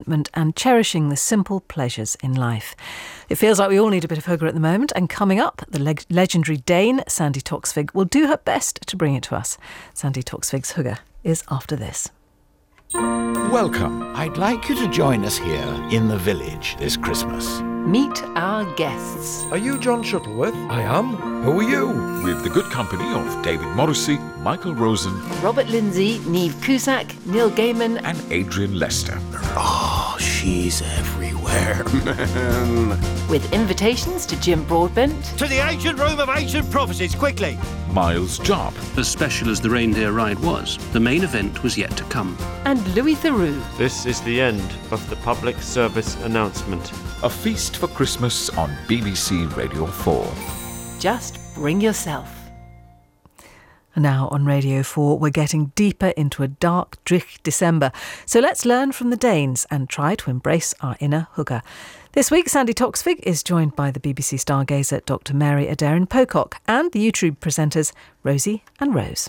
and cherishing the simple pleasures in life. It feels like we all need a bit of hygge at the moment, and coming up, the legendary Dane Sandi Toksvig will do her best to bring it to us. Sandi Toksvig's hygge is after this. Welcome. I'd like you to join us here in the village this Christmas. Meet our guests. Are you John Shuttleworth? I am. Who are you? With the good company of David Morrissey, Michael Rosen, Robert Lindsay, Niamh Cusack, Neil Gaiman and Adrian Lester. Oh, she's everywhere. with invitations to Jim Broadbent, To the ancient room of ancient prophecies, quickly! Miles Job, As special as the reindeer ride was, the main event was yet to come. and Louis Theroux. This is the end of the public service announcement. A Feast for Christmas on BBC Radio 4. Just bring yourself. And now on Radio 4, we're getting deeper into a dark, dreich December. So let's learn from the Danes and try to embrace our inner hygge. This week, Sandi Toksvig is joined by the BBC stargazer Dr. Mary Adair Pocock and the YouTube presenters Rosie and Rose.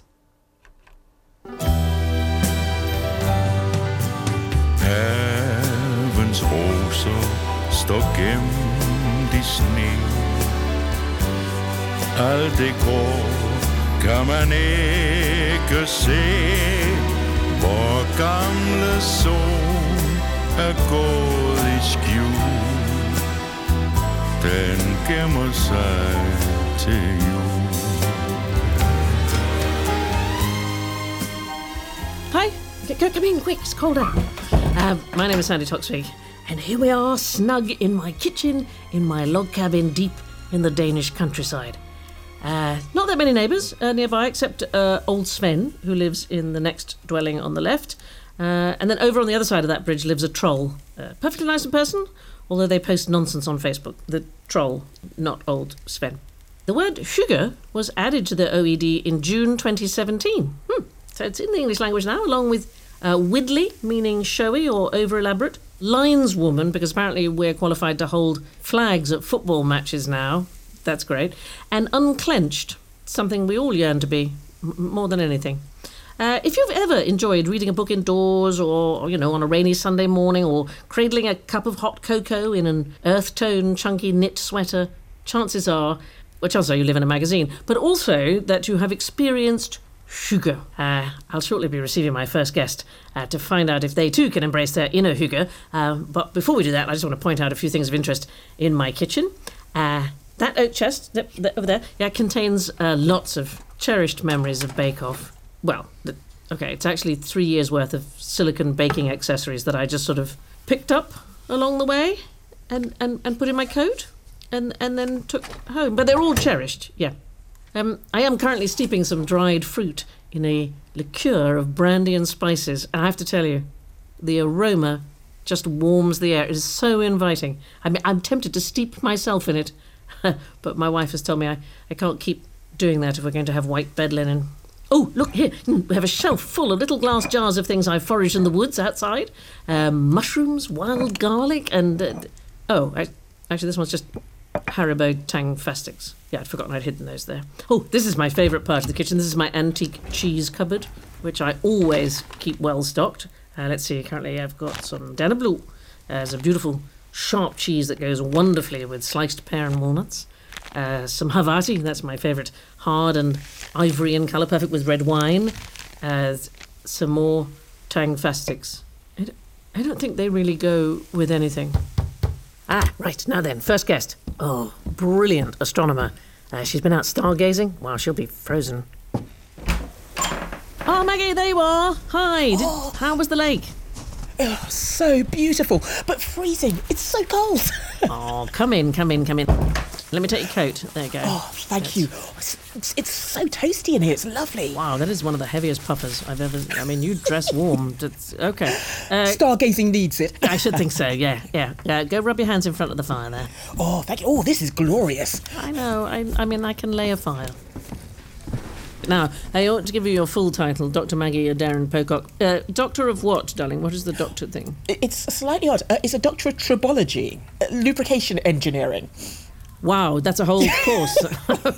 Havens roser står gemt i sne. Alt det grå kan man ikke se. Vor gamle son gået i skjul. Den gemmer sig til jul. Hi, come in quick, it's cold out. My name is Sandi Toksvig, and here we are, snug in my kitchen, in my log cabin deep in the Danish countryside. Not that many neighbours nearby, except old Sven, who lives in the next dwelling on the left. And then over on the other side of that bridge lives a troll. Perfectly nice in person, although they post nonsense on Facebook. The troll, not old Sven. The word hygge was added to the OED in June 2017. So it's in the English language now, along with widdly, meaning showy or over-elaborate. Lineswoman, because apparently we're qualified to hold flags at football matches now. That's great. And unclenched, something we all yearn to be, more than anything. If you've ever enjoyed reading a book indoors or, on a rainy Sunday morning or cradling a cup of hot cocoa in an earth-tone, chunky knit sweater, chances are you live in a magazine, but also that you have experienced hygge. I'll shortly be receiving my first guest to find out if they too can embrace their inner hygge. But before we do that, I just want to point out a few things of interest in my kitchen. That oak chest over there, contains lots of cherished memories of Bake Off. Well, it's actually 3 years' worth of silicone baking accessories that I just sort of picked up along the way and put in my coat and then took home. But they're all cherished, yeah. I am currently steeping some dried fruit in a liqueur of brandy and spices, and I have to tell you, the aroma just warms the air. It is so inviting. I mean, I'm tempted to steep myself in it, but my wife has told me I can't keep doing that if we're going to have white bed linen. Oh, look here, we have a shelf full of little glass jars of things I foraged in the woods outside. Mushrooms, wild garlic, and... actually, this one's just Haribo Tang Fastics. Yeah, I'd forgotten I'd hidden those there. Oh, this is my favourite part of the kitchen. This is my antique cheese cupboard, which I always keep well stocked. Let's see, currently I've got some Danneblue. There's a beautiful sharp cheese that goes wonderfully with sliced pear and walnuts. Some Havarti, that's my favourite, hard and ivory in colour, perfect with red wine. Some more Tang Fastics. I don't think they really go with anything. Right, now then, first guest. Oh, brilliant astronomer. She's been out stargazing. Wow, she'll be frozen. Oh, Maggie, there you are. Hi. How was the lake? Oh, so beautiful, but freezing. It's so cold. Oh, come in. Let me take your coat. There you go. Oh, thank you. It's so toasty in here. It's lovely. Wow, that is one of the heaviest puffers I've ever... I mean, you dress warm. Okay. Stargazing needs it. I should think so, yeah. Go rub your hands in front of the fire there. Oh, thank you. Oh, this is glorious. I know. I mean, I can lay a fire. Now, I ought to give you your full title, Dr. Maggie Adair Pocock. Doctor of what, darling? What is the doctor thing? It's slightly odd. It's a doctor of tribology, lubrication engineering. Wow, that's a whole course.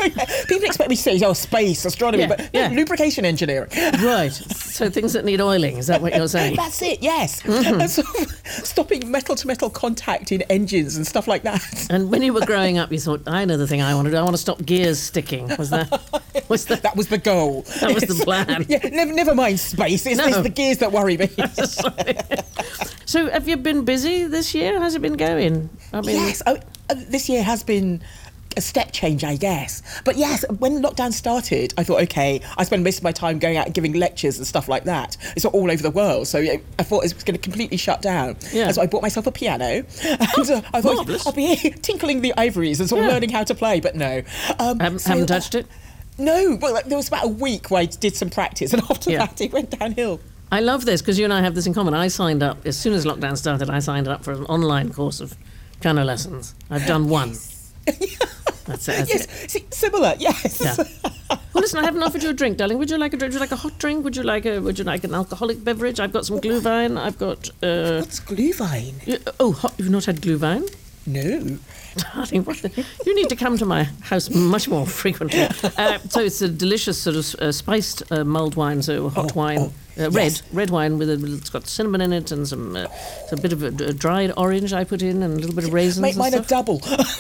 People expect me to say, space, astronomy, but lubrication engineering. Right. So things that need oiling, is that what you're saying? That's it, yes. Sort of stopping metal-to-metal contact in engines and stuff like that. And when you were growing up, you thought, I know the thing I want to do. I want to stop gears sticking. That was the goal. That was the plan. Yeah, never mind space. It's the gears that worry me. So have you been busy this year? How's it been going? Yes, this year has been a step change, I guess. But yes, when lockdown started, I thought, okay, I spend most of my time going out and giving lectures and stuff like that. It's all over the world, so I thought it was going to completely shut down. Yeah. And so I bought myself a piano, and I thought I'll be here tinkling the ivories and sort of learning how to play, but no. Haven't touched it? No, well, there was about a week where I did some practice, and after that it went downhill. I love this, because you and I have this in common. I signed up, as soon as lockdown started, I signed up for an online course of piano lessons. I've done one. That's it. See, similar, yes. Yeah. Well, listen, I haven't offered you a drink, darling. Would you like a drink? Would you like a hot drink? Would you like an alcoholic beverage? I've got some Glühwein. I've got... What's Glühwein? You've not had Glühwein? No. Darling, you need to come to my house much more frequently. So it's a delicious sort of spiced mulled wine, so hot wine. Red wine it's got cinnamon in it and some a bit of a dried orange I put in and a little bit of raisins. Make mine a double.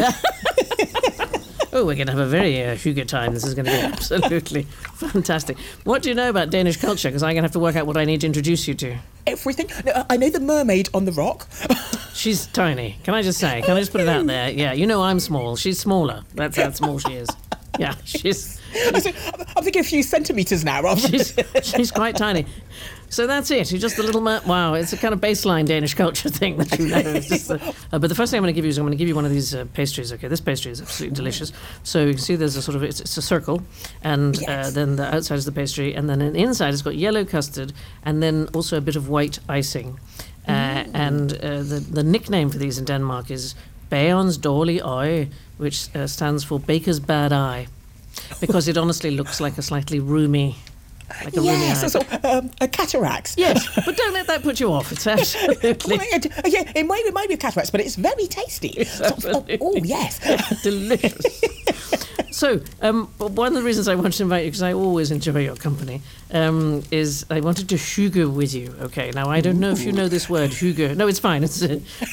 Oh, we're going to have a very Hugo time. This is going to be absolutely fantastic. What do you know about Danish culture? Because I'm going to have to work out what I need to introduce you to. Everything. No, I know the mermaid on the rock. She's tiny. Can I just say? Can I just put it out there? Yeah, you know I'm small. She's smaller. That's how small she is. Yeah, I'm thinking a few centimetres now. She's quite tiny. So that's it. You're just the little wow, it's a kind of baseline Danish culture thing that you know. It's just but the first thing I'm going to give you is I'm going to give you one of these pastries. Okay, this pastry is absolutely delicious. So you can see there's a sort of, it's a circle, and then the outside is the pastry, and then inside it's got yellow custard, and then also a bit of white icing. And the nickname for these in Denmark is Bagerens dårlige øje, which stands for baker's bad eye, because it honestly looks like a slightly roomy... Like a a cataracts. Yes, but don't let that put you off. It's absolutely... it might be cataracts, but it's very tasty. Yes. Delicious. So, one of the reasons I wanted to invite you, because I always enjoy your company, is I wanted to hygge with you. Okay, now I don't know if you know this word, hygge. No, it's fine. It's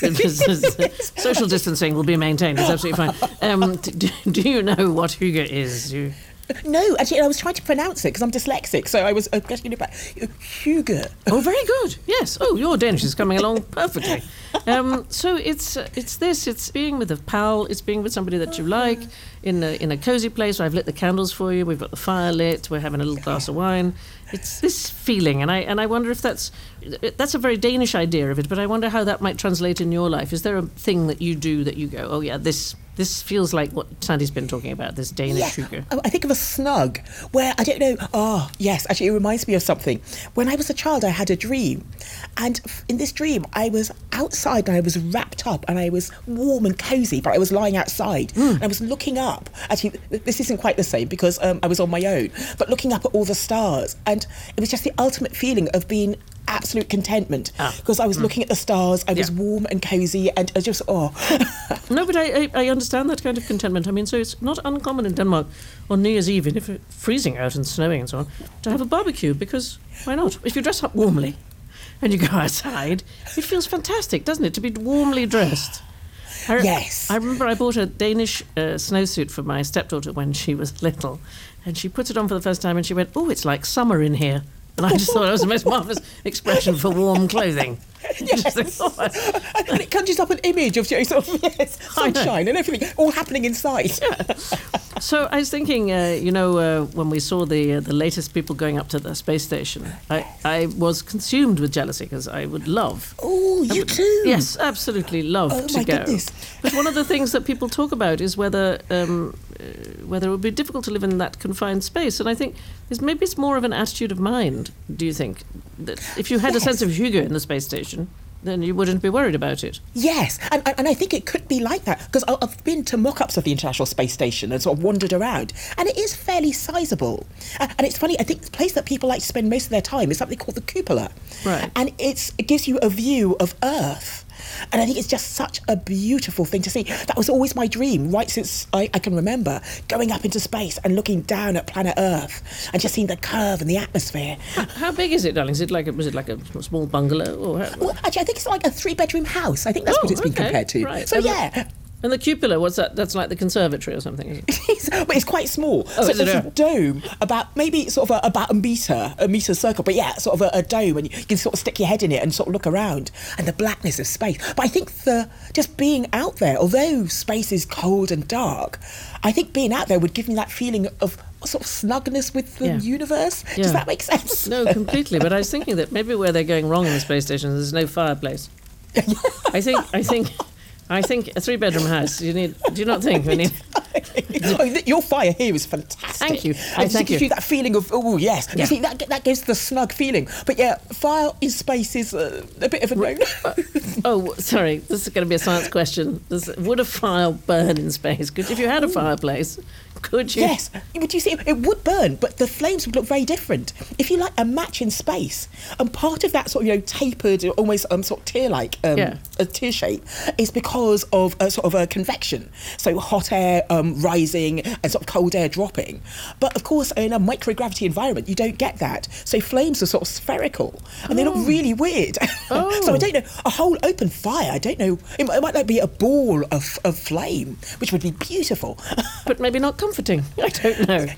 social distancing will be maintained. It's absolutely fine. Do you know what hygge is? No, actually, I was trying to pronounce it because I'm dyslexic, so I was getting it back. Hygge. Oh, very good. Yes. Oh, your Danish is coming along perfectly. So it's this. It's being with a pal. It's being with somebody that you like in a cosy place. I've lit the candles for you. We've got the fire lit. We're having a little glass of wine. It's this feeling, and I wonder if that's a very Danish idea of it. But I wonder how that might translate in your life. Is there a thing that you do that you go, oh yeah, this feels like what Sandy's been talking about, this Danish hygge? I think of a snug where, I don't know, yes, actually it reminds me of something. When I was a child, I had a dream. And in this dream, I was outside and I was wrapped up and I was warm and cosy, but I was lying outside. And I was looking up. Actually, this isn't quite the same because I was on my own, but looking up at all the stars. And it was just the ultimate feeling of being absolute contentment because I was looking at the stars, I was warm and cosy and just No, but I understand that kind of contentment. I mean, so it's not uncommon in Denmark on New Year's Eve, and if it's freezing out and snowing and so on, to have a barbecue, because why not? If you dress up warmly and you go outside, it feels fantastic, doesn't it, to be warmly dressed? Yes. I remember I bought a Danish snowsuit for my stepdaughter when she was little, and she put it on for the first time and she went, oh, it's like summer in here. And I just thought it was the most marvellous expression for warm clothing. Yes. And it conjures up an image of sunshine and everything, all happening inside. Yeah. So I was thinking, when we saw the latest people going up to the space station, I was consumed with jealousy because I would love... Oh, you too? Yes, absolutely love to go. Goodness. But one of the things that people talk about is whether it would be difficult to live in that confined space. And I think maybe it's more of an attitude of mind, do you think? That if you had a sense of hygge in the space station, then you wouldn't be worried about it. Yes, and I think it could be like that, because I've been to mock-ups of the International Space Station and sort of wandered around, and it is fairly sizable. And it's funny, I think the place that people like to spend most of their time is something called the cupola. Right. And it gives you a view of Earth. And I think it's just such a beautiful thing to see. That was always my dream, right since I can remember, going up into space and looking down at planet Earth and just seeing the curve and the atmosphere. How big is it, darling? Was it like a small bungalow? Or Well, actually, I think it's like a 3-bedroom house. I think that's what it's been compared to. Right. So, yeah. And the cupola, what's that? That's like the conservatory or something, is it? But it's quite small. Oh, so is it it's a dome, about maybe sort of about a metre circle. But yeah, sort of a dome, and you can sort of stick your head in it and sort of look around, and the blackness of space. But I think just being out there, although space is cold and dark, I think being out there would give me that feeling of sort of snugness with the universe. Yeah. Does that make sense? No, completely. But I was thinking that maybe where they're going wrong in the space station, there's no fireplace. I think a 3-bedroom house. Do you not think? Your fire here is fantastic. Thank you. It gives you that feeling of, oh, yes. Yeah. You see, that gives the snug feeling. But yeah, fire in space is a bit of a no-no. Sorry. This is going to be a science question. Would a fire burn in space? If you had a fireplace, could you? Yes. Would you see, it would burn, but the flames would look very different. If you like a match in space, and part of that sort of, tapered, almost sort of tear-like, a tear shape, is because of sort of a convection. So hot air rising and sort of cold air dropping. But of course, in a microgravity environment, you don't get that. So flames are sort of spherical, and they look really weird. So I don't know, a whole open fire, I don't know, it might like be a ball of flame, which would be beautiful. But maybe not comforting. I don't know.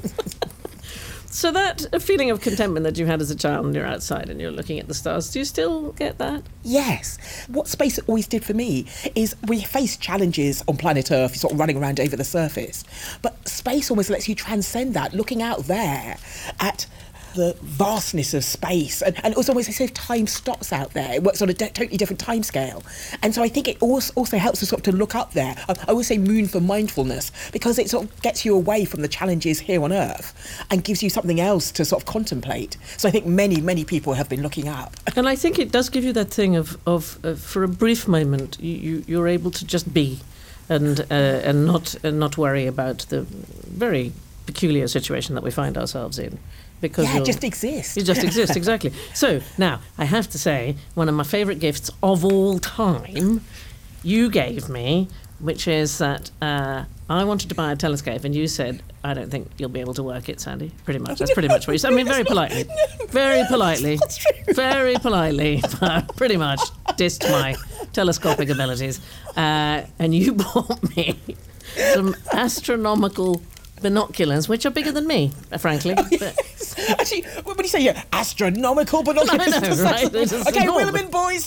So that feeling of contentment that you had as a child when you're outside and you're looking at the stars, do you still get that? Yes. What space always did for me is we face challenges on planet Earth, sort of running around over the surface. But space almost lets you transcend that, looking out there at the vastness of space. And it was almost as if time stops out there. It works on a totally different time scale. And so I think it also helps us sort of to look up there. I always say moon for mindfulness, because it sort of gets you away from the challenges here on Earth and gives you something else to sort of contemplate. So I think many, many people have been looking up. And I think it does give you that thing of for a brief moment, you're able to just be and not worry about the very peculiar situation that we find ourselves in. Because just exist. You just exist, exactly. So, now, I have to say, one of my favourite gifts of all time you gave me, which is that I wanted to buy a telescope, and you said, I don't think you'll be able to work it, Sandy. Pretty much. That's pretty much what you said. I mean, very politely. Very politely. Very politely, pretty much dissed my telescopic abilities. And you bought me some astronomical binoculars, which are bigger than me, frankly. Yes. Actually, when you say astronomical binoculars, I know, right? Okay, William boys.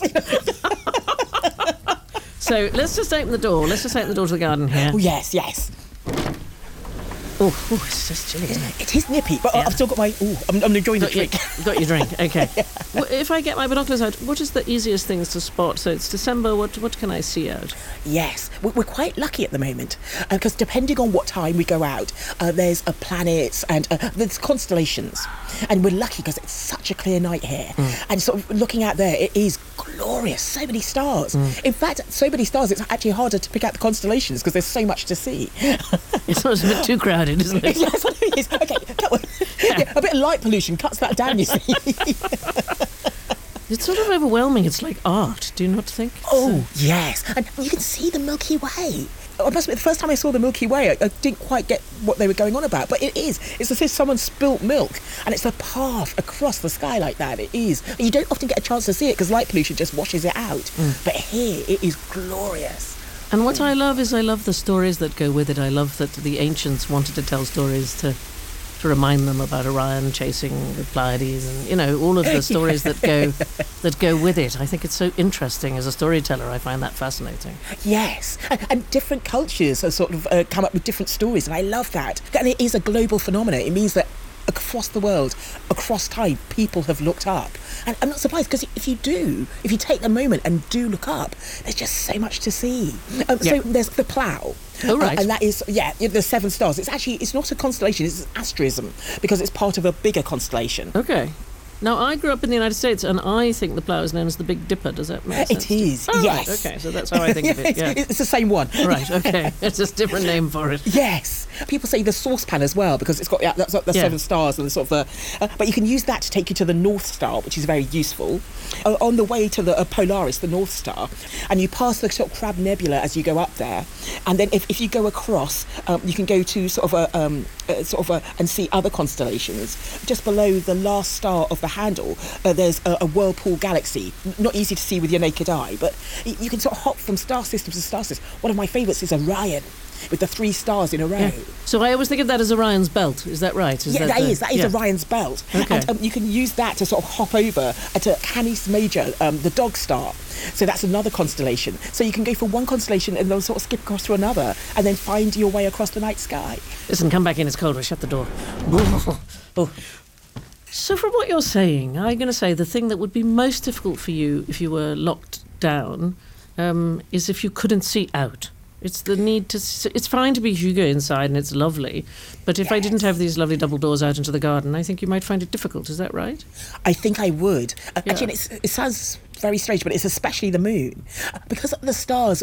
So let's just open the door. Let's just open the door to the garden here. Oh, yes. Oh, it's just chilly, isn't it? It is nippy, but I've still got my... I'm enjoying the drink. Got your drink, okay. Well, if I get my binoculars out, what is the easiest things to spot? So it's December, what can I see out? Yes, we're quite lucky at the moment, because depending on what time we go out, there's planets and there's constellations. And we're lucky because it's such a clear night here. And sort of looking out there, it is glorious. So many stars. In fact, so many stars, it's actually harder to pick out the constellations because there's so much to see. It's a bit too crowded, isn't it? Yes, it is. Okay, a bit of light pollution cuts that down, you see. It's sort of overwhelming. It's like art, do you not think? Oh, yes. And you can see the Milky Way. I must admit, the first time I saw the Milky Way, I didn't quite get what they were going on about. But it is. It's as if someone spilt milk, and it's a path across the sky like that. It is. And you don't often get a chance to see it because light pollution just washes it out. But here, it is glorious. And what I love is the stories that go with it. I love that the ancients wanted to tell stories to remind them about Orion chasing the Pleiades, and all of the stories that go with it. I think it's so interesting as a storyteller. I find that fascinating. Yes, and different cultures are sort of come up with different stories, and I love that. And it is a global phenomenon. It means that across the world, across time, people have looked up. And I'm not surprised, because if you take a moment and do look up, there's just so much to see. So there's the Plough. Oh, right. And that is, the 7 stars. It's not a constellation, it's an asterism, because it's part of a bigger constellation. Okay. Now, I grew up in the United States, and I think the plough is known as the Big Dipper. Does that make sense? It is, Oh, yes. Right, okay, so that's how I think of it, yeah. It's the same one. Right, okay. It's just a different name for it. Yes. People say the saucepan as well, because it's got the 7 stars and the sort of but you can use that to take you to the North Star, which is very useful. On the way to the Polaris, the North Star, and you pass the sort of Crab Nebula as you go up there, and then if you go across, you can go to and see other constellations. Just below the last star of the handle, there's a whirlpool galaxy. Not easy to see with your naked eye, but you can sort of hop from star system to star system. One of my favourites is Orion, with the 3 stars in a row. Yeah. So I always think of that as Orion's belt. Is that right? That is Orion's belt. Okay. And you can use that to sort of hop over to Canis Major, the Dog Star. So that's another constellation. So you can go from one constellation and then sort of skip across to another and then find your way across the night sky. Listen, come back in. It's cold. We'll shut the door. Oh. So from what you're saying, I'm going to say the thing that would be most difficult for you if you were locked down is if you couldn't see out. It's the need to... It's fine to be Hugo inside and it's lovely, but if I didn't have these lovely double doors out into the garden, I think you might find it difficult. Is that right? I think I would. Actually, it sounds very strange, but it's especially the moon. Because of the stars,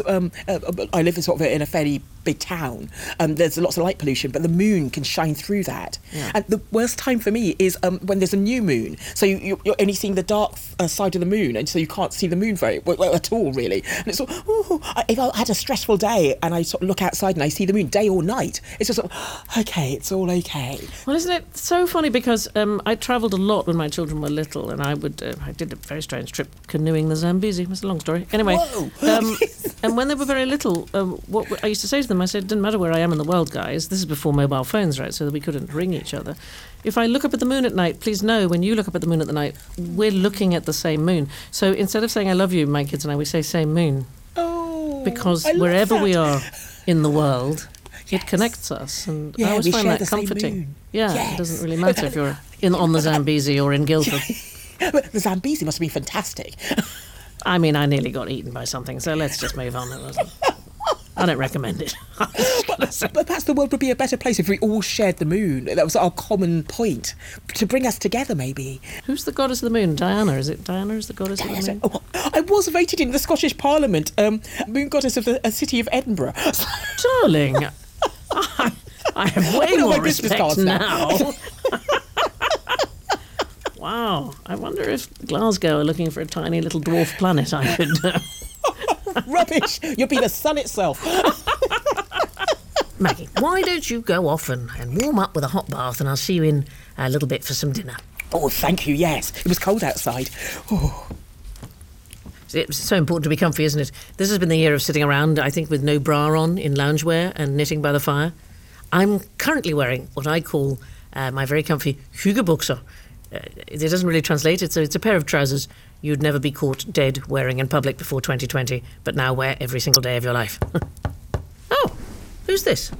I live in a fairly big town, there's lots of light pollution, but the moon can shine through that. Yeah. And the worst time for me is when there's a new moon. So you're only seeing the dark side of the moon, and so you can't see the moon very well at all, really. And it's if I had a stressful day and I sort of look outside and I see the moon day or night, it's just okay, it's all okay. Well, isn't it so funny, because I travelled a lot when my children were little, and I did a very strange trip canoeing the Zambezi. It's a long story. Anyway, and when they were very little, what I used to say to them, I said, it didn't matter where I am in the world, guys. This is before mobile phones, right? So that we couldn't ring each other. If I look up at the moon at night, please know when you look up at the moon at the night, we're looking at the same moon. So instead of saying I love you, my kids and I, we say same moon. Oh, because wherever we are in the world, it connects us, and I always find that comforting. It doesn't really matter if you're on the Zambezi or in Guildford. The Zambezi must be fantastic. I mean, I nearly got eaten by something, so let's just move on. I don't recommend it. But perhaps the world would be a better place if we all shared the moon. That was our common point, to bring us together, maybe. Who's the goddess of the moon? Diana? Is it Diana is the goddess of the moon? Oh, I was voted in the Scottish Parliament, moon goddess of the city of Edinburgh. Darling, I have way more respect now. Wow, I wonder if Glasgow are looking for a tiny little dwarf planet I could... Rubbish! You'll be the sun itself. Maggie, why don't you go off and warm up with a hot bath, and I'll see you in a little bit for some dinner. Oh, thank you, yes. It was cold outside. Oh. It's so important to be comfy, isn't it? This has been the year of sitting around, I think, with no bra on, in loungewear and knitting by the fire. I'm currently wearing what I call my very comfy Hugo Boxer. It doesn't really translate, it's a pair of trousers you'd never be caught dead wearing in public before 2020, but now wear every single day of your life. Oh, who's this?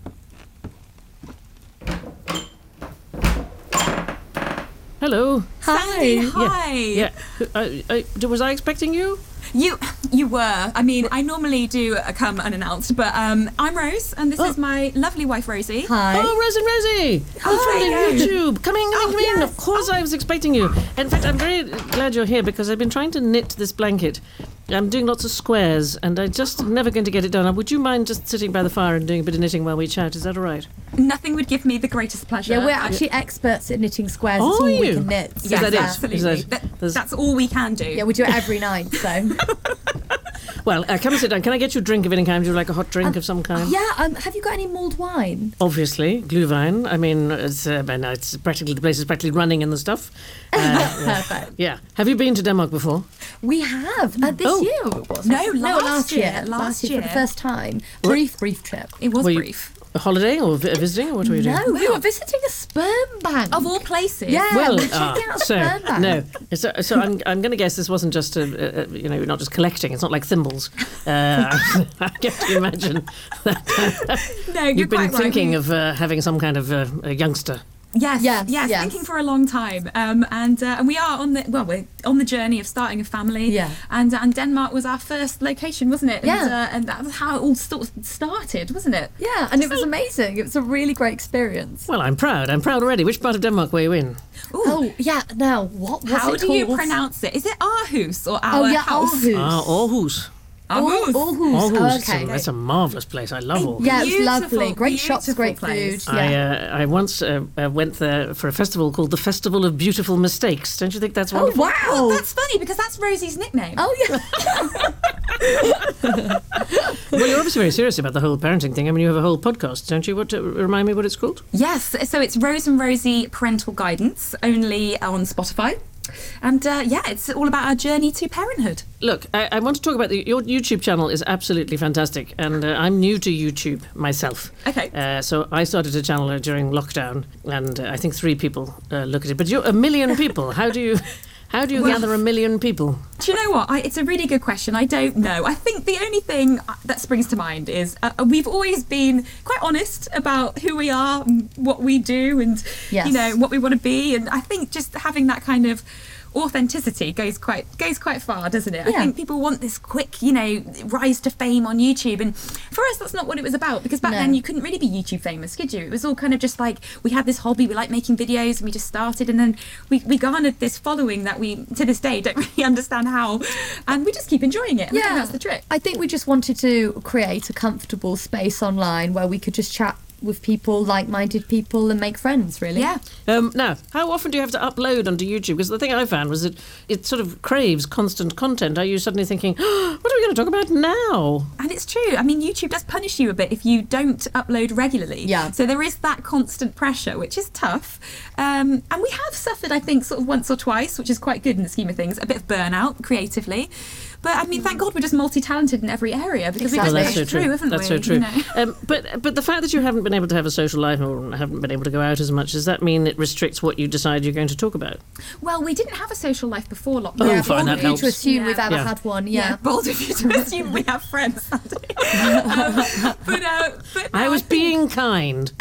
Hello. Hi. Hi. Yeah. Was I expecting you? You were. I mean, I normally do come unannounced, but I'm Rose, and this is my lovely wife, Rosie. Hi. Oh, Rose and Rosie. Hi. From YouTube. Come in. Of course I was expecting you. In fact, I'm very glad you're here, because I've been trying to knit this blanket. I'm doing lots of squares, and I'm just never going to get it done. Would you mind just sitting by the fire and doing a bit of knitting while we chat? Is that all right? Nothing would give me the greatest pleasure. Yeah, we're actually experts at knitting squares. Oh, it's all you? we can knit. So. Yes, absolutely. That's all we can do. Yeah, we do it every night, so... Well, come and sit down. Can I get you a drink of any kind? Would you like a hot drink of some kind? Yeah, have you got any mulled wine? Obviously, Glühwein. I mean, it's practically, the place is practically running in the stuff. Perfect. Yeah. Have you been to Denmark before? We have. This year it was. No, last year. Last year for the first time. Brief trip. It was brief. A holiday or visiting, or what were you doing? No, we were visiting a sperm bank. Of all places. Yeah, well, we're checking out a sperm bank. No. So I'm going to guess this wasn't just, not just collecting. It's not like thimbles. I get to imagine that no, you've been quite thinking right. of having some kind of a youngster. Yes, Yes. thinking for a long time, and we are we're on the journey of starting a family. Yeah. And Denmark was our first location, wasn't it? Yeah. And that was how it all sort of started, wasn't it? Yeah, and it was amazing. It was a really great experience. Well, I'm proud already. Which part of Denmark were you in? Ooh. Oh, yeah. Now, what was How it do you called? pronounce it? Is it Aarhus or our house? Aarhus. Aarhus. Aarhus. Aarhus. Aarhus. Okay. That's a marvellous place. I love Aarhus. Yeah, it's Beautiful, lovely. Great shops, beautiful great place. food. Yeah. I once went there for a festival called the Festival of Beautiful Mistakes. Don't you think that's Oh, wonderful? wow. Well, that's funny because that's Rosie's nickname. Oh, yeah. Well, you're obviously very serious about the whole parenting thing. I mean, you have a whole podcast, don't you? Remind me what it's called? Yes, so it's Rose and Rosie Parental Guidance, only on Spotify. And it's all about our journey to parenthood. Look, I want to talk about your YouTube channel is absolutely fantastic, and I'm new to YouTube myself. Okay. So I started a channel during lockdown, and I think 3 people look at it. But you're 1 million people. How do you gather 1 million people? Do you know what? It's a really good question. I don't know. I think the only thing that springs to mind is we've always been quite honest about who we are, and what we do, and what we want to be. And I think just having that kind of authenticity goes quite far, doesn't it? Yeah. I think people want this quick, rise to fame on YouTube, and for us that's not what it was about, because back then you couldn't really be YouTube famous, could you? It was all kind of just like we had this hobby, we like making videos, and we just started, and then we garnered this following that we to this day don't really understand how, and we just keep enjoying it. And I think that's the trick. I think we just wanted to create a comfortable space online where we could just chat with people, like-minded people, and make friends, really. Yeah. Now, how often do you have to upload onto YouTube? Because the thing I found was that it sort of craves constant content. Are you suddenly thinking, what are we going to talk about now? And it's true. I mean, YouTube does punish you a bit if you don't upload regularly. Yeah. So there is that constant pressure, which is tough. And we have suffered, I think, sort of once or twice, which is quite good in the scheme of things, a bit of burnout creatively. But I mean, thank God we're just multi-talented in every area, because we've just that's pushed so true. through, haven't That's we? so true. You know? But the fact that you haven't been able to have a social life or haven't been able to go out as much, does that mean it restricts what you decide you're going to talk about? Well, we didn't have a social life before lockdown. Oh, fine, that helps. To assume we've ever had one, bold of you to assume we have friends, Sandy. But I was being kind.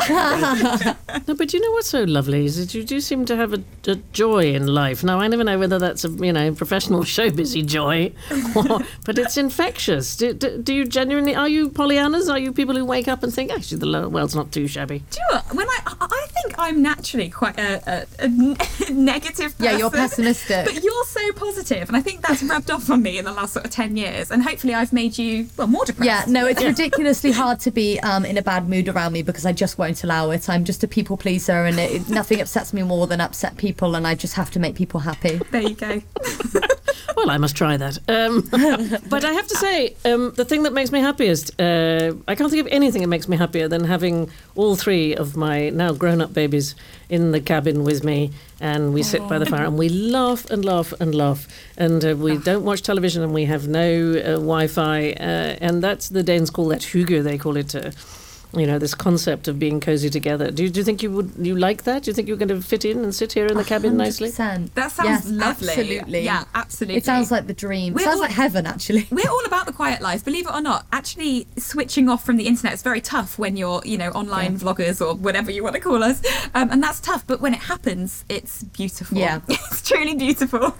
No, but you know what's so lovely is that you do seem to have a joy in life. Now, I never know whether that's a professional showbizy joy, but it's infectious. Do you genuinely, are you Pollyannas? Are you people who wake up and think, actually, the world's not too shabby? Do you know what? When I think I'm naturally quite a negative person. Yeah, you're pessimistic. But you're so positive, and I think that's rubbed off on me in the last sort of 10 years, and hopefully I've made you, more depressed. Yeah, no, it's ridiculously hard to be in a bad mood around me, because I just won't allow it. I'm just a people pleaser, and nothing upsets me more than upset people, and I just have to make people happy. There you go. Well, I must try that. But I have to say, the thing that makes me happiest, I can't think of anything that makes me happier than having all 3 of my now grown-up babies in the cabin with me, and we sit by the fire and we laugh and laugh and laugh, and we don't watch television, and we have no Wi-Fi, and that's the Danes call that hygge, they call it. This concept of being cozy together. Do you think you like that? Do you think you're going to fit in and sit here in the cabin nicely? 100%. That sounds lovely. Absolutely. Yeah, absolutely. It sounds like the dream. It sounds like heaven, actually. We're all about the quiet life, believe it or not. Actually, switching off from the internet is very tough when you're, online vloggers or whatever you want to call us. And that's tough, but when it happens, it's beautiful. Yeah. It's truly beautiful.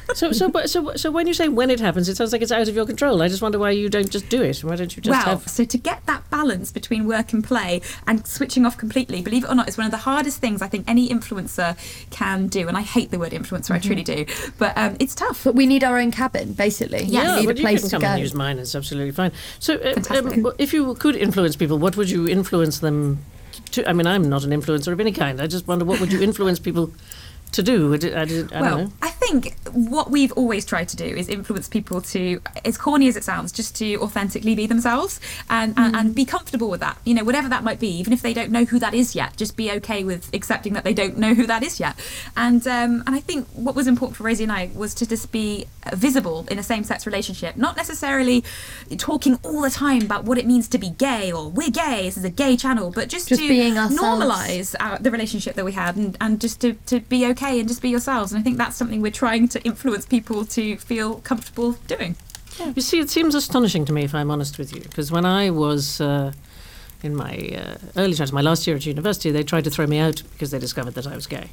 So when you say when it happens, it sounds like it's out of your control. I just wonder why you don't just do it. Why don't you just so to get that balance between work and play and switching off completely, believe it or not, is one of the hardest things I think any influencer can do. And I hate the word influencer, I truly do. But it's tough. But we need our own cabin, basically. Yeah, we need a place you to can go. come and use mine. It's absolutely fine. So if you could influence people, what would you influence them to? I mean, I'm not an influencer of any kind. I just wonder, what would you influence people to do? I don't know. I think what we've always tried to do is influence people to, as corny as it sounds, just to authentically be themselves and be comfortable with that. Whatever that might be, even if they don't know who that is yet, just be okay with accepting that they don't know who that is yet. And I think what was important for Rosie and I was to just be visible in a same-sex relationship, not necessarily talking all the time about what it means to be gay or we're gay, this is a gay channel, but just to being ourselves. Normalise the relationship that we had and just to be okay and just be yourselves. And I think that's something we're trying to influence people to feel comfortable doing. You see, it seems astonishing to me, if I'm honest with you, because when I was early times, my last year at university, they tried to throw me out because they discovered that I was gay.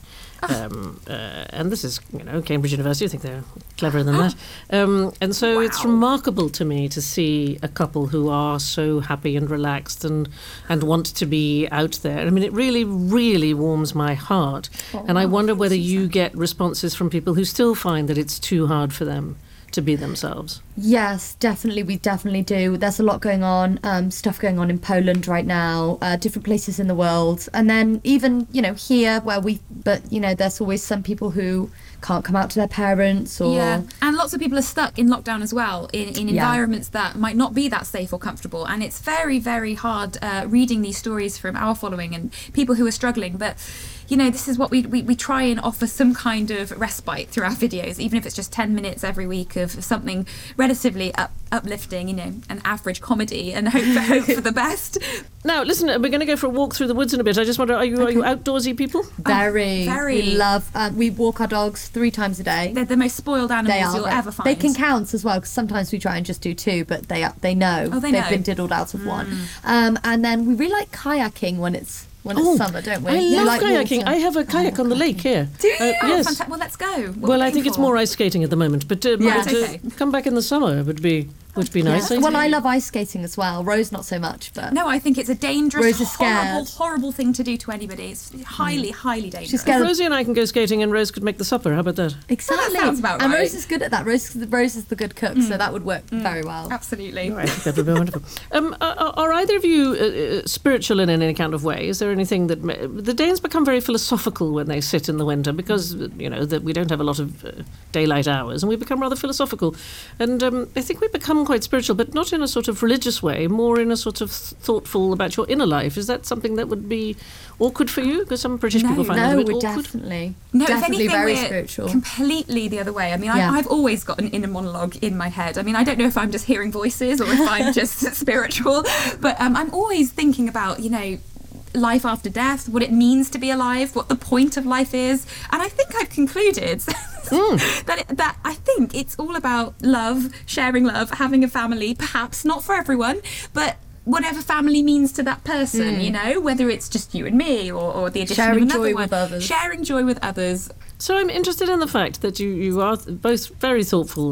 And this is, Cambridge University. I think they're cleverer than that. And so it's remarkable to me to see a couple who are so happy and relaxed and want to be out there. I mean, it really, really warms my heart. And I wonder whether you get responses from people who still find that it's too hard for them to be themselves. Yes, definitely. We definitely do. There's a lot going on, stuff going on in Poland right now, different places in the world. And then even, here but there's always some people who can't come out to their parents or... Yeah, and lots of people are stuck in lockdown as well, in environments that might not be that safe or comfortable. And it's very, very hard reading these stories from our following and people who are struggling. But, this is what we try and offer some kind of respite through our videos, even if it's just 10 minutes every week of something relatively uplifting, an average comedy, and hope for the best. Now, listen, we're going to go for a walk through the woods in a bit. I just wonder, are you outdoorsy people? Very. We love, we walk our dogs 3 times a day. They're the most spoiled animals you'll ever find. They can count as well, because sometimes we try and just do 2, but they know. Oh, they know. They've been diddled out of 1. And then we really like kayaking when it's summer, don't we? I love kayaking. I have a kayak on the lake here. Do you? Yes. Fantastic. Well, let's go. Well, I think it's more ice skating at the moment, but come back in the summer would be nice. Well, I love ice skating as well. Rose not so much, but no, I think it's a dangerous, Rose is scared. horrible thing to do to anybody. It's highly, highly dangerous. She's scared. Rosie and I can go skating, and Rose could make the supper. How about that? Exactly. Well, that sounds about right. And Rose is good at that. Rose is the good cook, so that would work very well. Absolutely. I think that would be wonderful. Are either of you spiritual in any kind of way? Is there anything that the Danes become very philosophical when they sit in the winter because that we don't have a lot of daylight hours, and we become rather philosophical, and I think we become quite spiritual, but not in a sort of religious way, more in a sort of thoughtful about your inner life. Is that something that would be awkward for you? Because some British people find that a bit awkward. Definitely. No, definitely if anything, very we're spiritual. Completely the other way. I mean, I've always got an inner monologue in my head. I mean, I don't know if I'm just hearing voices or if I'm just spiritual, but I'm always thinking about, life after death, what it means to be alive, what the point of life is. And I think I've concluded that I think it's all about love, sharing love, having a family, perhaps not for everyone, but whatever family means to that person, whether it's just you and me or the addition of another one. Sharing joy with others. So I'm interested in the fact that you are both very thoughtful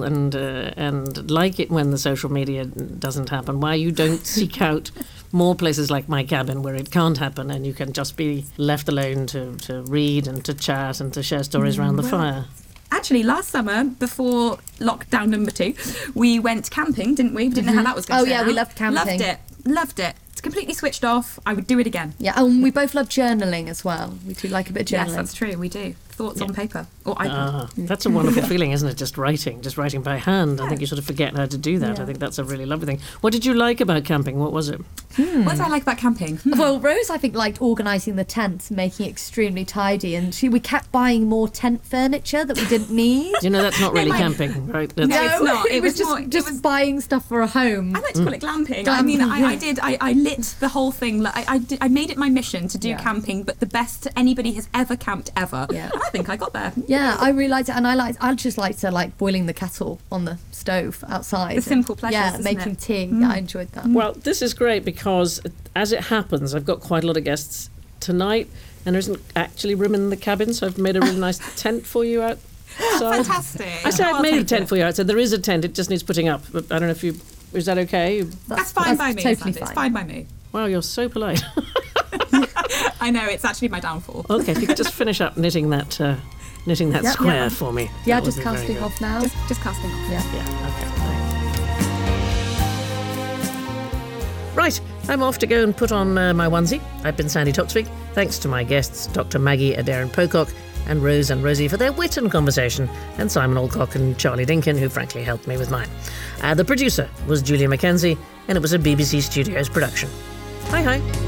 and like it when the social media doesn't happen, why you don't seek out more places like my cabin where it can't happen and you can just be left alone to read and to chat and to share stories around the fire. Actually, last summer, before lockdown number 2, we went camping, didn't we? We didn't know how that was going to turn out. We loved camping. Loved it. It's completely switched off. I would do it again. Yeah, and we both love journaling as well. We do like a bit of journaling. Yes, that's true. We do. Thoughts on paper or iPad. That's a wonderful feeling, isn't it? Just writing by hand. I think you sort of forget how to do that. I think that's a really lovely thing. What did you like about camping? What was it? What did I like about camping? Well, Rose, I think, liked organising the tents, making it extremely tidy, and we kept buying more tent furniture that we didn't need. That's not really camping, right? No, it's not. It was just buying stuff for a home. I like to call it glamping. I mean, I lit the whole thing. I made it my mission to do camping, but the best anybody has ever camped ever. Yeah. And I think I got there. Yeah, I really liked it, and I just liked to boiling the kettle on the stove outside. The simple pleasures. Yeah, making tea. Yeah, I enjoyed that. Well, this is great because, as it happens, I've got quite a lot of guests tonight, and there isn't actually room in the cabin, so I've made a really nice tent for you outside. Fantastic. I say I've made a tent for you outside. There is a tent; it just needs putting up. But I don't know if you. Is that okay? That's fine by me. Totally fine. It's fine by me. Wow, you're so polite. I know, it's actually my downfall. Okay, if you could just finish up knitting that square for me. Yeah, just casting off now. Just casting off. Yeah, okay. Thanks. Right, I'm off to go and put on my onesie. I've been Sandy Toksvig. Thanks to my guests, Dr. Maggie Adair-Pocock and Rose and Rosie for their wit and conversation, and Simon Alcock and Charlie Dinkin, who frankly helped me with mine. The producer was Julia Mackenzie, and it was a BBC Studios production. Hi.